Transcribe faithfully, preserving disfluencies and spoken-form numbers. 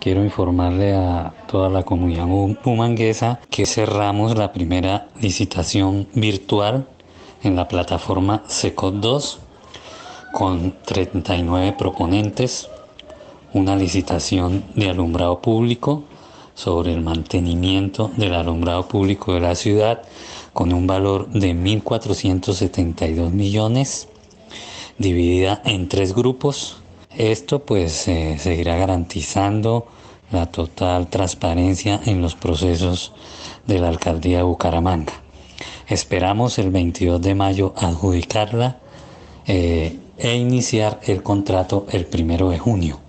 quiero informarle a toda la comunidad humanguesa que cerramos la primera licitación virtual en la plataforma SECOT dos con treinta y nueve proponentes, una licitación de alumbrado público sobre el mantenimiento del alumbrado público de la ciudad con un valor de mil cuatrocientos setenta y dos millones, dividida en tres grupos. Esto pues eh, seguirá garantizando la total transparencia en los procesos de la alcaldía de Bucaramanga. Esperamos el veintidós de mayo adjudicarla eh, e iniciar el contrato el primero de junio.